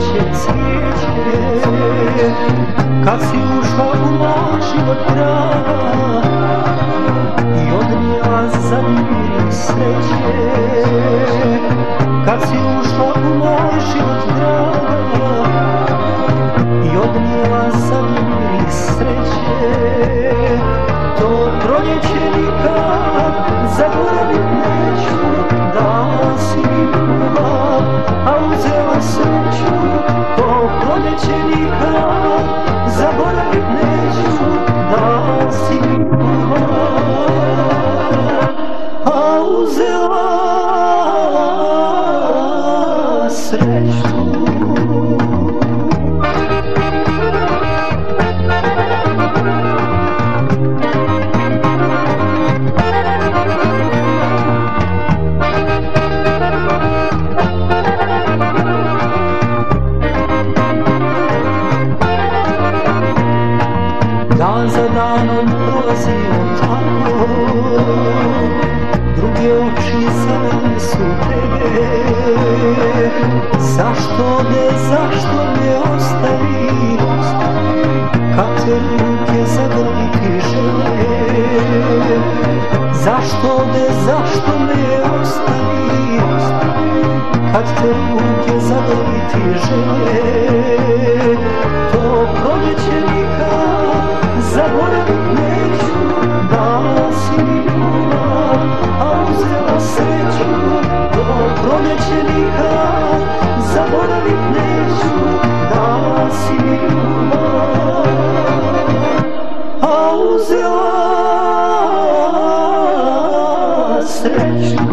proljeće cvijeće, kad si ušla u moj život draga i odnijela zadnji miris sreće. Kad si ušla u moj život draga i odnijela zadnji miris sreće, to proljeće nikad zaboravit neću. Dala si mi ljubav, a uzela sreću. To proljeće nikad zaboravit neću. Dala si mi ljubav, a uzela sreću. Dan za danom prolazio tako, druge oči zove su tebe. Zašto me ostavi, kad te ruke zagrliti žele? Zašto me ostavi, kad te ruke zagrliti žele? To proljeće nikad zaboravit neću. Dala si mi ljubav, a uzela sreću. To proljeće nikad zaboravit neću. Dala si mi ljubav, a uzela sreću.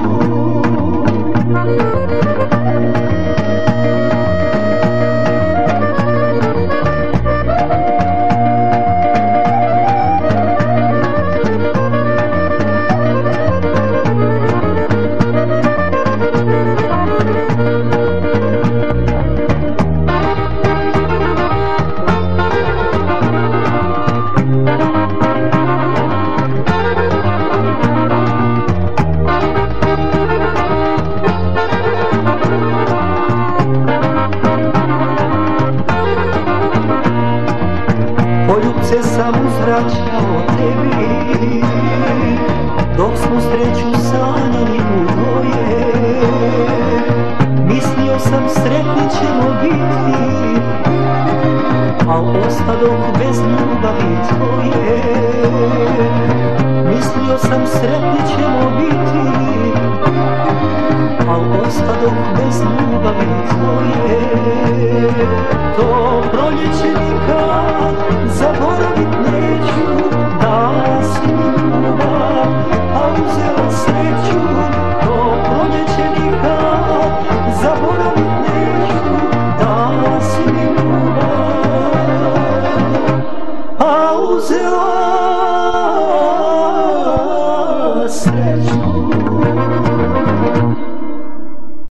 Poljubce sam uzvraćao tebi, dok smo sreću sanjali u dvoje. Mislio sam sretni ćemo biti, al ostadoh bez ljubavi tvoje. Mislio sam sretni ćemo biti, al ostadoh bez ljubavi tvoje. To proljeće nikad zaboravit neću.